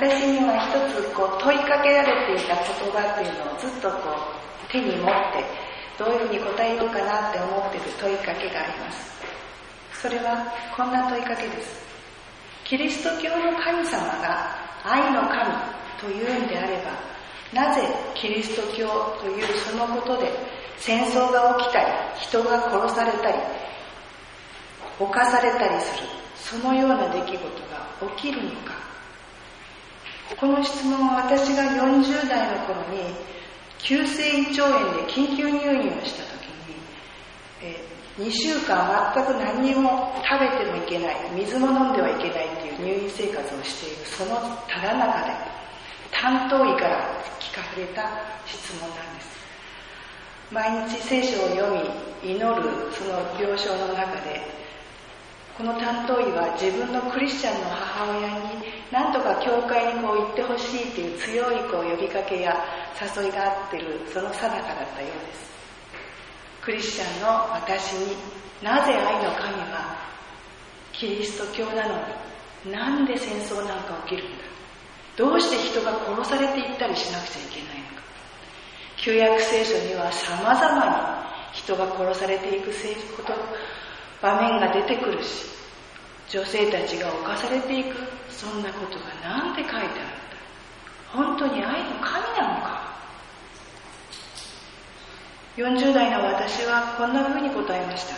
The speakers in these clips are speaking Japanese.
私には一つ問いかけられていた言葉っていうのをずっと手に持ってどういうふうに答えようかなって思っている問いかけがあります。それはこんな問いかけです。キリスト教の神様が愛の神というんであれば、なぜキリスト教というそのことで戦争が起きたり、人が殺されたり犯されたりする、そのような出来事が起きるのか。この質問は私が40代の頃に急性胃腸炎で緊急入院をした時に、2週間全く何も食べてもいけない、水も飲んではいけないっていう入院生活をしているそのただ中で、担当医から聞かれた質問なんです。毎日聖書を読み祈るその病床の中で、この担当医は自分のクリスチャンの母親に何とか教会に行ってほしいという強い呼びかけや誘いがあっているその最中だったようです。クリスチャンの私に、なぜ愛の神はキリスト教なのになんで戦争なんか起きるんだ、どうして人が殺されていったりしなくちゃいけないのか。旧約聖書には様々に人が殺されていく場面が出てくるし、女性たちが犯されていく、そんなことがなんで書いてあるんだ。本当に愛の神なのか。40代の私はこんな風に答えました。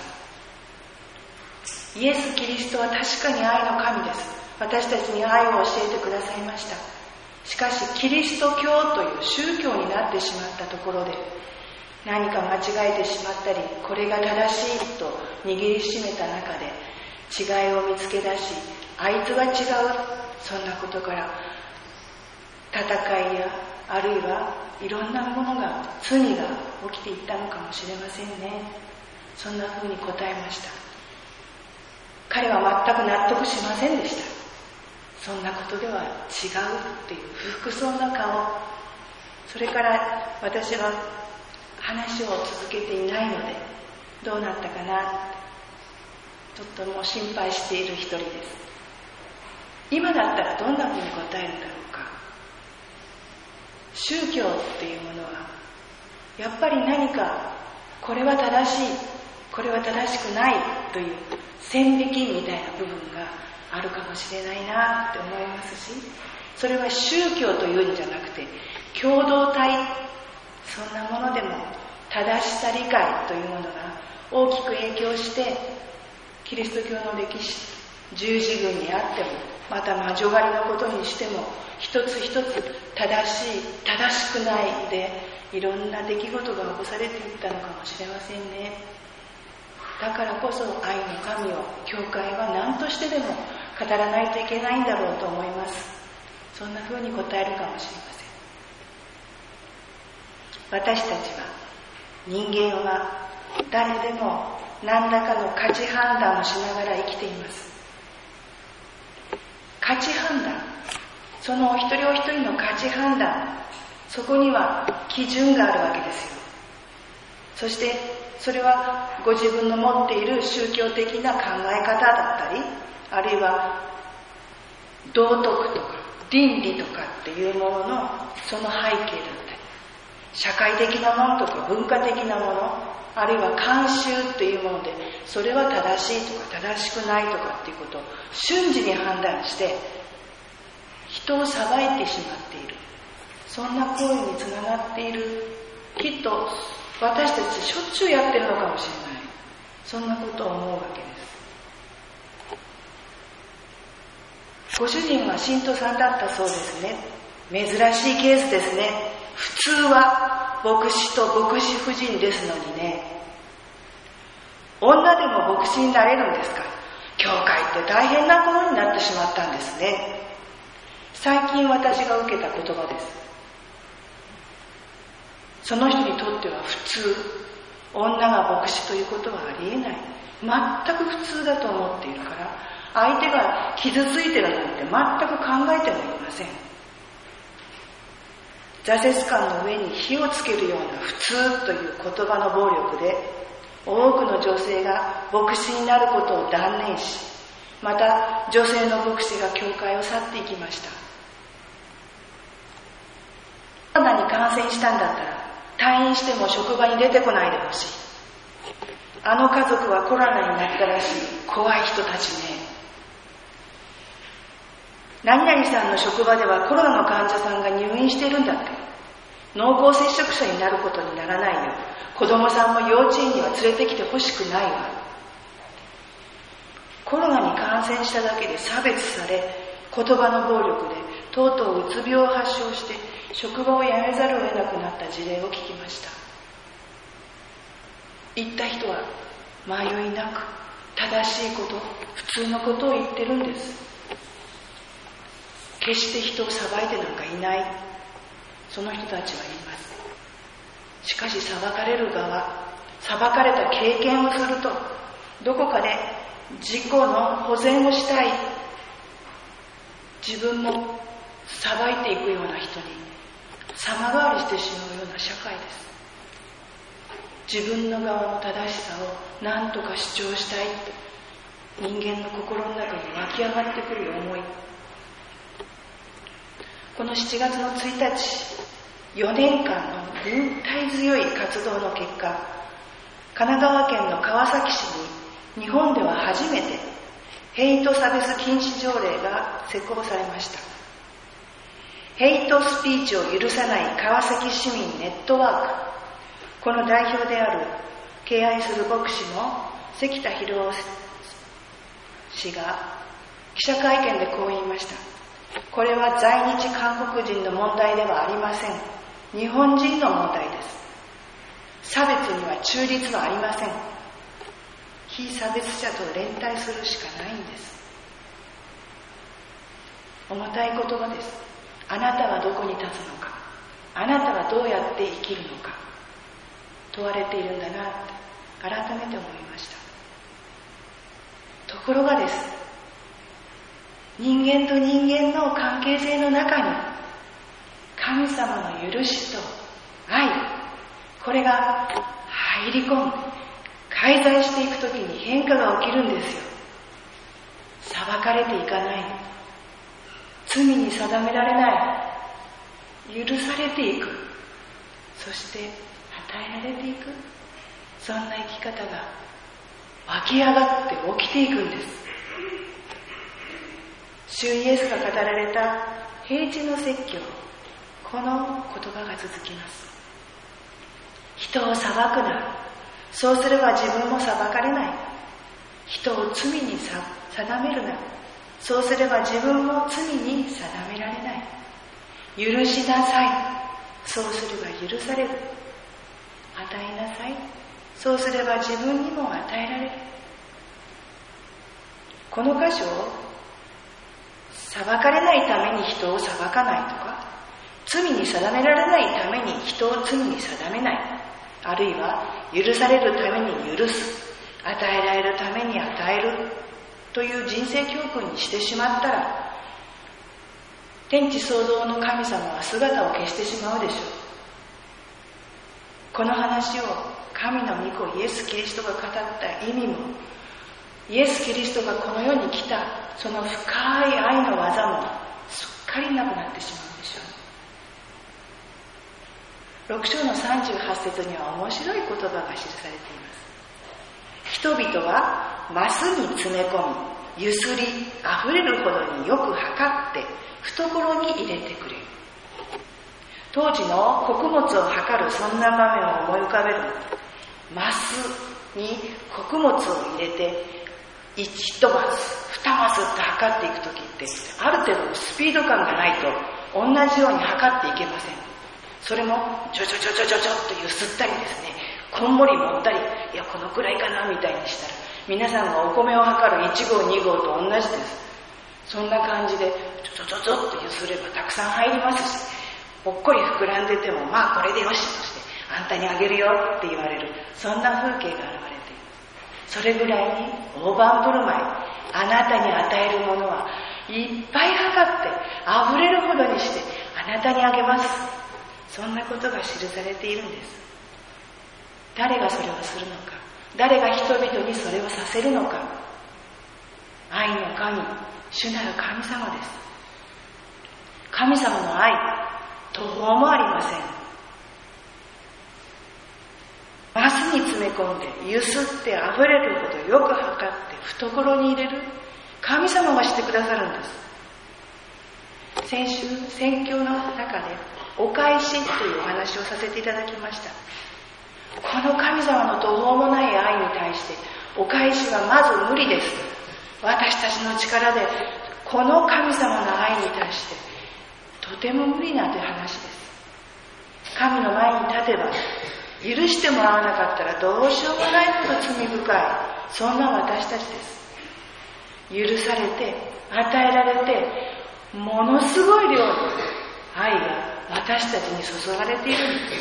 イエス・キリストは確かに愛の神です。私たちに愛を教えてくださいました。しかしキリスト教という宗教になってしまったところで、何か間違えてしまったり、これが正しいと握りしめた中で違いを見つけ出し、あいつは違う、そんなことから戦いやあるいはいろんなものが、罪が起きていったのかもしれませんね。そんな風に答えました。彼は全く納得しませんでした。そんなことでは違うっていう不服そうな顔。それから私は話を続けていないので、どうなったかなとっても心配している一人です。今だったらどんなふうに答えるんだろうか。宗教っていうものはやっぱり何かこれは正しい、これは正しくないという線引きみたいな部分があるかもしれないなって思いますし、それは宗教というんじゃなくて共同体、そんなものでも正しさ理解というものが大きく影響して、キリスト教の歴史、十字軍にあっても、また魔女狩りのことにしても、一つ一つ正しい、正しくないでいろんな出来事が起こされていったのかもしれませんね。だからこそ愛の神を教会は何としてでも語らないといけないんだろうと思います。そんな風に答えるかもしれません。私たちは、人間は誰でも何らかの価値判断をしながら生きています。価値判断、そのお一人お一人の価値判断、そこには基準があるわけですよ。そしてそれはご自分の持っている宗教的な考え方だったり、あるいは道徳とか倫理とかっていうもののその背景だったり、社会的なものとか文化的なもの、あるいは慣習っていうもので、それは正しいとか正しくないとかっていうことを瞬時に判断して人を裁いてしまっている、そんな行為につながっている。きっと私たちしょっちゅうやってるのかもしれない。そんなことを思うわけです。ご主人は信徒さんだったそうですね。珍しいケースですね。普通は牧師と牧師夫人ですのにね。女でも牧師になれるんですか。教会って大変なものになってしまったんですね。最近私が受けた言葉です。その人にとっては普通、女が牧師ということはありえない、全く普通だと思っているから、相手が傷ついてるなんて全く考えてもいません。挫折感の上に火をつけるような普通という言葉の暴力で、多くの女性が牧師になることを断念し、また女性の牧師が教会を去っていきました。 感染したんだったら退院しても職場に出てこないでほしい。あの家族はコロナになったらしい。怖い人たちね。何々さんの職場ではコロナの患者さんが入院しているんだって。濃厚接触者になることにならないよ。子供さんも幼稚園には連れてきてほしくないわ。コロナに感染しただけで差別され、言葉の暴力でとうとううつ病を発症して職場を辞めざるを得なくなった事例を聞きました。言った人は迷いなく正しいこと、普通のことを言ってるんです。決して人を裁いてなんかいない。その人たちは言います。しかし裁かれる側、裁かれた経験をすると、どこかで自己の保全をしたい、自分も裁いていくような人に様変わりしてしまうような社会です。自分の側の正しさを何とか主張したいって人間の心の中に湧き上がってくる思い。この7月の1日、4年間の忍耐強い活動の結果、神奈川県の川崎市に日本では初めてヘイト差別禁止条例が施行されました。ヘイトスピーチを許さない川崎市民ネットワーク、この代表である敬愛する牧師の関田博夫氏が記者会見でこう言いました。これは在日韓国人の問題ではありません。日本人の問題です。差別には中立はありません。非差別者と連帯するしかないんです。重たい言葉です。あなたはどこに立つのか、あなたはどうやって生きるのか問われているんだなって改めて思いました。ところがです、人間と人間の関係性の中に神様の許しと愛、これが入り込む、介在していくときに変化が起きるんですよ。裁かれていかない、罪に定められない、許されていく、そして与えられていく、そんな生き方が湧き上がって起きていくんです。主イエスが語られた平地の説教、この言葉が続きます。人を裁くな、そうすれば自分も裁かれない。人を罪に定めるな、そうすれば自分も罪に定められない。許しなさい、そうすれば許される。与えなさい、そうすれば自分にも与えられる。この箇所を裁かれないために人を裁かないとか、罪に定められないために人を罪に定めない、あるいは許されるために許す、与えられるために与えるという人生教訓にしてしまったら、天地創造の神様は姿を消してしまうでしょう。この話を神の御子イエス・キリストが語った意味も、イエス・キリストがこの世に来たその深い愛の技もすっかりなくなってしまうでしょう。6章の38節には面白い言葉が記されています。人々はマスに詰め込み、ゆすりあふれるほどによく測って懐に入れてくれる。当時の穀物を測るそんな場面を思い浮かべる。マスに穀物を入れて1マス、2マスって測っていくときって、ある程度のスピード感がないと同じように測っていけません。それもちょちょちょちょちょちょっとゆすったりですね、こんもり持ったり、いやこのくらいかなみたいにしたら、皆さんがお米を測る1合2合と同じです。そんな感じでちょちょちょちょっとゆすればたくさん入りますし、ぽっこり膨らんでてもまあこれでよしとして、あんたにあげるよって言われる、そんな風景が現れている。それぐらいに大盤振る舞い、あなたに与えるものはいっぱい測って溢れるほどにしてあなたにあげます。そんなことが記されているんです。誰がそれをするのか、誰が人々にそれをさせるのか。愛の神、主なる神様です。神様の愛、途方もありません。 に詰め込んでゆすってあふれるほどよく測って懐に入れる神様がしてくださるんです。先週宣教の中でお返しというお話をさせていただきました。この神様の途方もない愛に対してお返しはまず無理です。私たちの力でこの神様の愛に対してとても無理なという話です。神の前に立てば許してもらわなかったらどうしようもないほど罪深い、そんな私たちです。許されて与えられてものすごい量の愛が私たちに注がれているんです。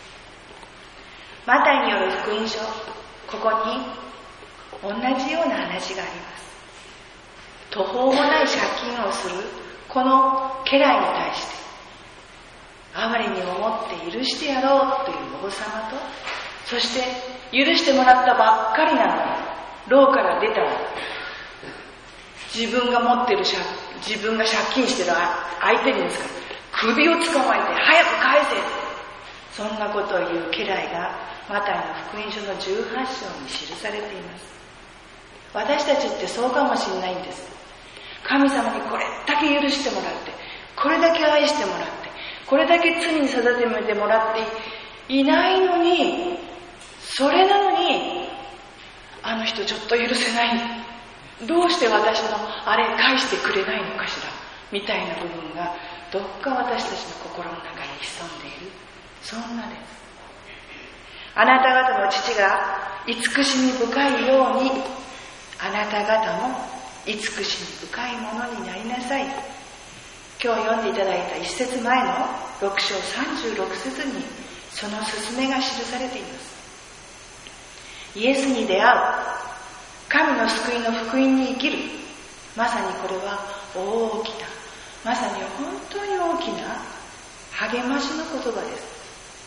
マタイによる福音書、ここに同じような話があります。途方もない借金をするこの家来に対して哀れに思って許してやろうという王様と、そして許してもらったばっかりなのに牢から出たら自分が持ってる自分が借金してる相手にですから首を捕まえて早く返せ、そんなことを言う家来がマタイの福音書の18章に記されています。私たちってそうかもしれないんです。神様にこれだけ許してもらって、これだけ愛してもらって、これだけ罪に定めてもらっていないのに、それなのにあの人ちょっと許せない、どうして私のあれ返してくれないのかしらみたいな部分がどっか私たちの心の中に潜んでいる、そんなです。あなた方の父が慈しみ深いようにあなた方も慈しみ深いものになりなさい。今日読んでいただいた1節前の6章36節にその勧めが記されています。イエスに出会う、神の救いの福音に生きる、まさにこれは大きな、まさに本当に大きな励ましの言葉です。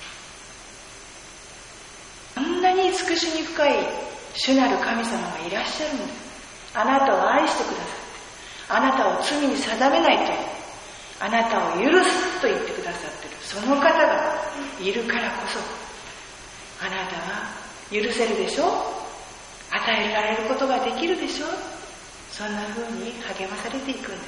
こんなに慈しみ深い主なる神様がいらっしゃるんです。あなたを愛してくださって、あなたを罪に定めないという、あなたを許すと言ってくださっているその方がいるからこそ、あなたは許せるでしょ、与えられることができるでしょ、そんな風に励まされていくんです。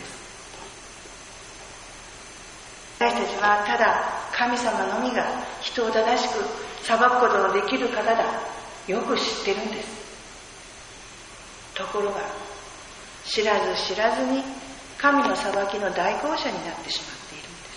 私たちはただ神様のみが人を正しく裁くことのできる方だ、よく知ってるんです。ところが知らず知らずに神の裁きの代行者になってしまっているんです。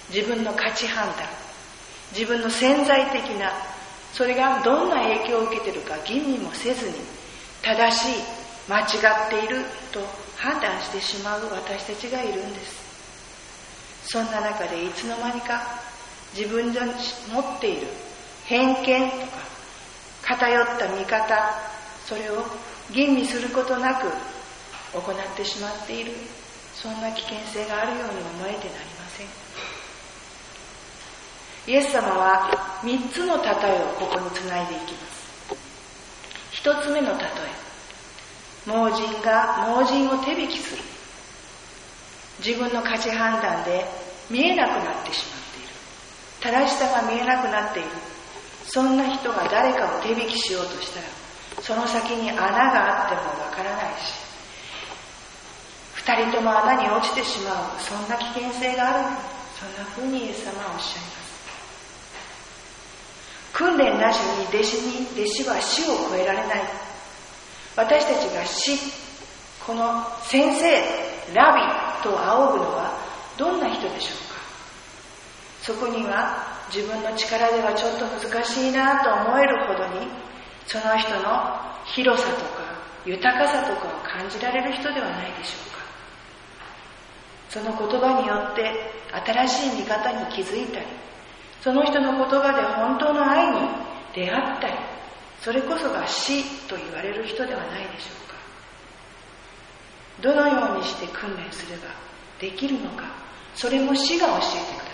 自分の価値判断、自分の潜在的な、それがどんな影響を受けているか吟味もせずに正しい、間違っていると判断してしまう私たちがいるんです。そんな中でいつの間にか自分の持っている偏見とか偏った見方、それを吟味することなく行ってしまっている、そんな危険性があるように思えてなりません。イエス様は3つの例えをここにつないでいきます。1つ目の例え、盲人が盲人を手引きする。自分の価値判断で見えなくなってしまっている、正しさが見えなくなっている、そんな人が誰かを手引きしようとしたらその先に穴があってもわからないし、2人とも穴に落ちてしまう、そんな危険性がある、そんな風にイエス様はおっしゃいます。訓練なしに弟子は死を超えられない。私たちが死、この先生、ラビと仰ぐのはどんな人でしょうか。そこには自分の力ではちょっと難しいなと思えるほどに、その人の広さとか豊かさとかを感じられる人ではないでしょうか。その言葉によって新しい見方に気づいたり、その人の言葉で本当の愛に出会ったり、それこそが死と言われる人ではないでしょうか。どのようにして訓練すればできるのか、それも死が教えてくださいます。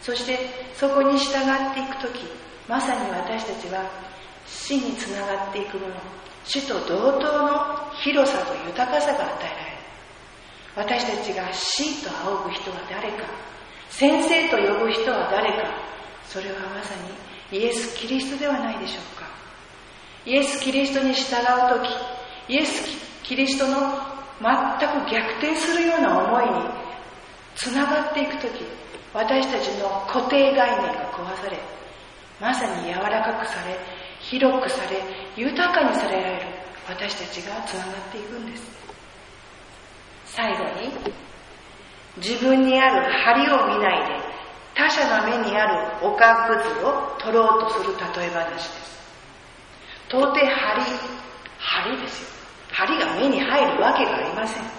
そしてそこに従っていくとき、まさに私たちは死につながっていくもの、死と同等の広さと豊かさが与えられる。私たちが死と仰ぐ人は誰か、先生と呼ぶ人は誰か、それはまさにイエス・キリストではないでしょうか。イエス・キリストに従うとき、イエス・キリストの全く逆転するような思いにつながっていくとき、私たちの固定概念が壊され、まさに柔らかくされ、広くされ、豊かにされられる私たちがつながっていくんです。最後に、自分にある針を見ないで他者の目にあるおかくずを取ろうとする例え話です。到底針ですよ。針が目に入るわけがありません。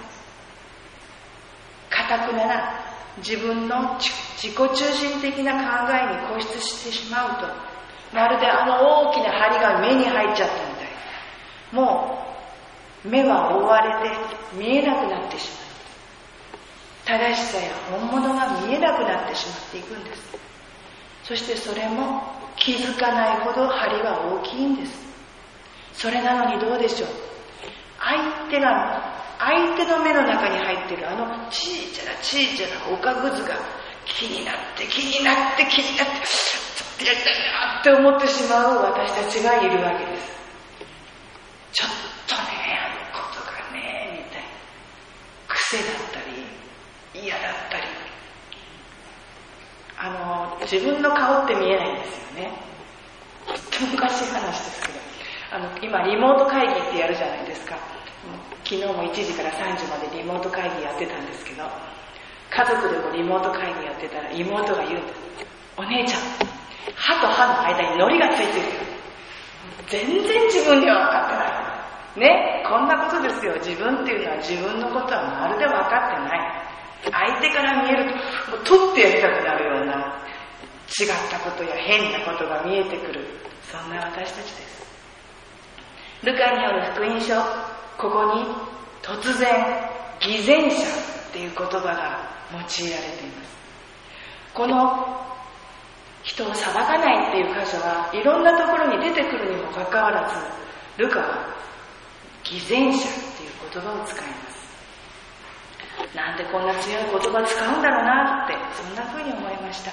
堅くなら自分の自己中心的な考えに固執してしまうと、まるで大きな針が目に入っちゃったみたい。もう目は覆われて見えなくなってしまう。正しさや本物が見えなくなってしまっていくんです。そしてそれも気づかないほど針は大きいんです。それなのにどうでしょう。相手の目の中に入っている小さなおかぐずが気になってちょっとやりたいなって思ってしまう私たちがいるわけです。ちょっとね、ことがね、みたいな癖だったり嫌だったり、自分の顔って見えないんですよね。とって昔話ですけど、今リモート会議ってやるじゃないですか。昨日も1時から3時までリモート会議やってたんですけど、家族でもリモート会議やってたら妹が言うんです。お姉ちゃん、歯と歯の間に糊がついてるよ。全然自分には分かってないね。こんなことですよ。自分っていうのは自分のことはまるで分かってない。相手から見えるともう取ってやりたくなるような違ったことや変なことが見えてくる、そんな私たちです。ルカによる福音書、ここに突然偽善者っていう言葉が用いられています。この人を裁かないっていう箇所はいろんなところに出てくるにもかかわらず、ルカは偽善者っていう言葉を使います。なんでこんな強い言葉使うんだろうなって、そんな風に思いました。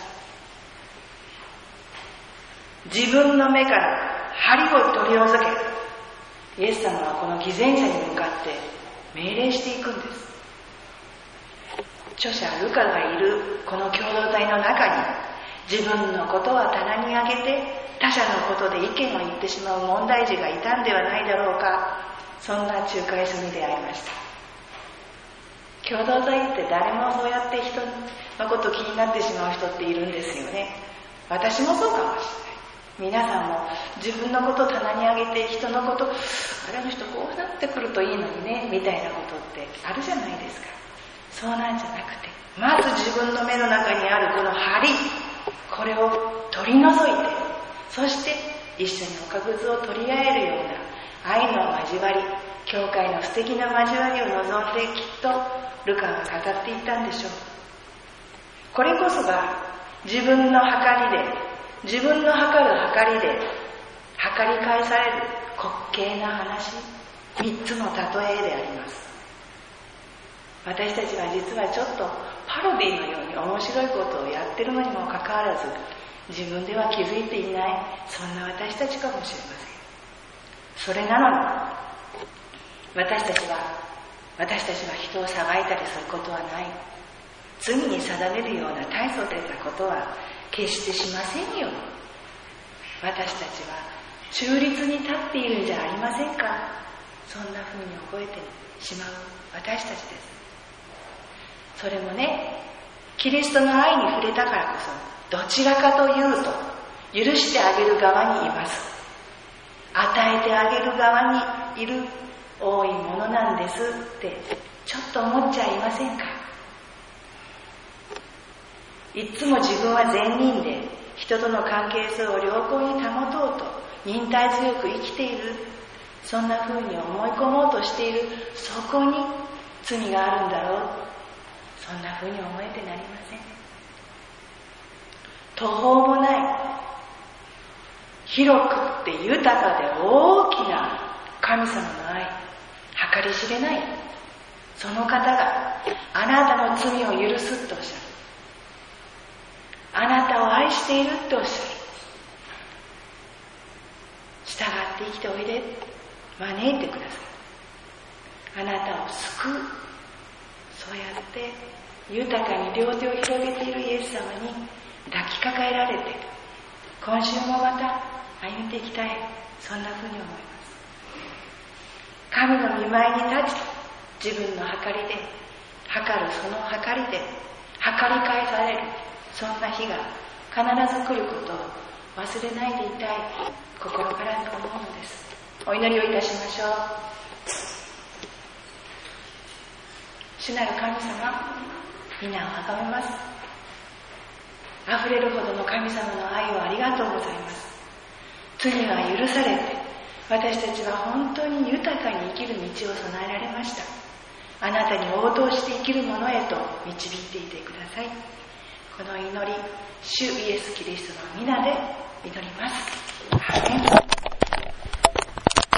自分の目から針を取り除け、イエス様はこの偽善者に向かって命令していくんです。著者ルカがいるこの共同体の中に、自分のことは棚に上げて他者のことで意見を言ってしまう問題児がいたんではないだろうか。そんな仲介書に出会いました。共同体って誰もそうやって人のこと気になってしまう人っているんですよね。私もそうかもしれない。皆さんも自分のことを棚に上げて人のこと、あれの人こうなってくるといいのにねみたいなことってあるじゃないですか。そうなんじゃなくて、まず自分の目の中にあるこの針、これを取り除いて、そして一緒におかぐずを取り合えるような愛の交わり、教会の素敵な交わりを望んで、きっとルカが語っていったんでしょう。これこそが自分の測りで、自分の測る測りで測り返される滑稽な話、3つの例えであります。私たちは実はちょっとパロディのように面白いことをやってるのにもかかわらず、自分では気づいていない、そんな私たちかもしれません。それなのに私たちは人を裁いたりすることはない。罪に定めるような大層出たことは決してしませんよ。私たちは中立に立っているんじゃありませんか。そんな風に覚えてしまう私たちです。それもね、キリストの愛に触れたからこそ、どちらかというと許してあげる側にいます。与えてあげる側にいる多いものなんですってちょっと思っちゃいませんか。いつも自分は善人で人との関係性を良好に保とうと忍耐強く生きている、そんな風に思い込もうとしている、そこに罪があるんだろう、そんな風に思えてなりません。途方もない、広くって豊かで大きな神様の愛、計り知れない、その方があなたの罪を許すとおっしゃる。あなたを愛しているとおっしって生きておいで、招いてください。あなたを救う。そうやって豊かに両手を広げているイエス様に抱きかかえられて、今週もまた歩んでいきたい、そんなふうに思います。神の御前に立ち、自分の計りで測る、その計りで測り返される、そんな日が必ず来ることを忘れないでいたい、心からと思うのです。お祈りをいたしましょう。主なる神様、皆をあがめます。あふれるほどの神様の愛をありがとうございます。罪は許されて、私たちは本当に豊かに生きる道を備えられました。あなたに応答して生きるものへと導いていてください。この祈り、主イエス・キリストの皆で祈ります。アーメン。